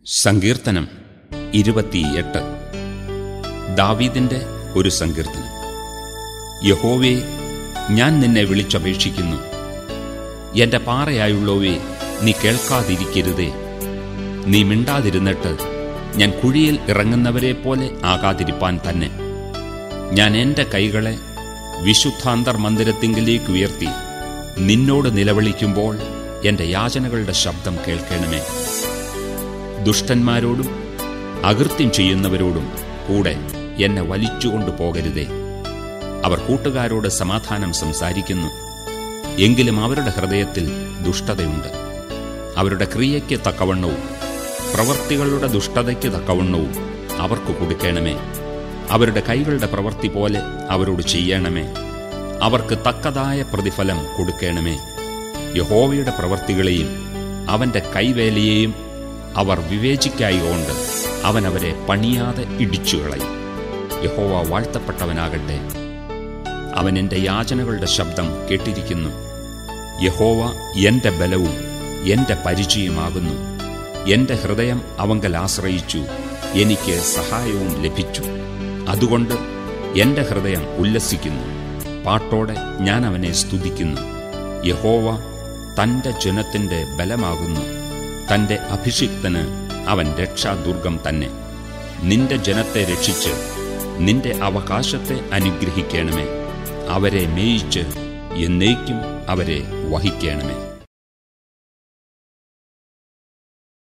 സങ്കീർത്തനം 28. ദാവീദിന്റെ ഒരു സങ്കീർത്തനം. യഹോവേ, ഞാൻ നിന്നെ വിളിച്ചപേക്ഷിക്കുന്നു. എന്റെ പാറയായുള്ളവേ, നീ കേൾക്കാതിരിക്കരുതേ. നീ മിണ്ടാതിരുന്നിട്ട് ഞാൻ കുഴിയിൽ ഇറങ്ങുന്നവരെ പോലെ ആകാതിരിപ്പാൻ തന്നെ. ഞാൻ എന്റെ കൈകളെ വിശുദ്ധാന്തർമന്ദിരത്തിങ്കിലേക്ക് ഉയർത്തി നിന്നോട് നിലവിളിക്കുമ്പോൾ എന്റെ യാചനകളുടെ ശബ്ദം കേൾക്കണമേ. ദുഷ്ടന്മാരോടും അകൃത്യം ചെയ്യുന്നവരോടും കൂടെ എന്നെ വലിച്ചുകൊണ്ടു പോകരുതേ. അവർ കൂട്ടുകാരോട് സമാധാനം സംസാരിക്കുന്നു, എങ്കിലും അവരുടെ ഹൃദയത്തിൽ ദുഷ്ടതയുണ്ട്. അവരുടെ ക്രിയയ്ക്ക് തക്കവണ്ണവും പ്രവൃത്തികളുടെ ദുഷ്ടതയ്ക്ക് തക്കവണ്ണവും അവർക്ക് കൊടുക്കണമേ. അവരുടെ കൈകളുടെ പ്രവൃത്തി പോലെ അവരോട് ചെയ്യണമേ. അവർക്ക് തക്കതായ പ്രതിഫലം കൊടുക്കണമേ. യഹോവയുടെ പ്രവൃത്തികളെയും അവന്റെ കൈവേലയെയും അവർ വിവേചിക്കായികൊണ്ട് അവൻ അവരെ പണിയാതെ ഇടിച്ചുകളയും. യഹോവ വാഴ്ത്തപ്പെട്ടവനാകട്ടെ. അവൻ എന്റെ യാചനകളുടെ ശബ്ദം കേട്ടിരിക്കുന്നു. യഹോവ എന്റെ ബലവും എന്റെ പരിചയമാകുന്നു. എന്റെ ഹൃദയം അവങ്കൽ ആശ്രയിച്ചു, എനിക്ക് സഹായവും ലഭിച്ചു. അതുകൊണ്ട് എന്റെ ഹൃദയം ഉല്ലസിക്കുന്നു, പാട്ടോടെ ഞാൻ അവനെ സ്തുതിക്കുന്നു. യഹോവ തന്റെ ജനത്തിന്റെ ബലമാകുന്നു. തന്റെ അഭിഷിക്തന് അവൻ രക്ഷാദുർഗം തന്നെ. നിന്റെ ജനത്തെ രക്ഷിച്ച് നിന്റെ അവകാശത്തെ അനുഗ്രഹിക്കണമേ. അവരെ മേയിച്ച് എന്നേക്കും അവരെ വഹിക്കണമേ.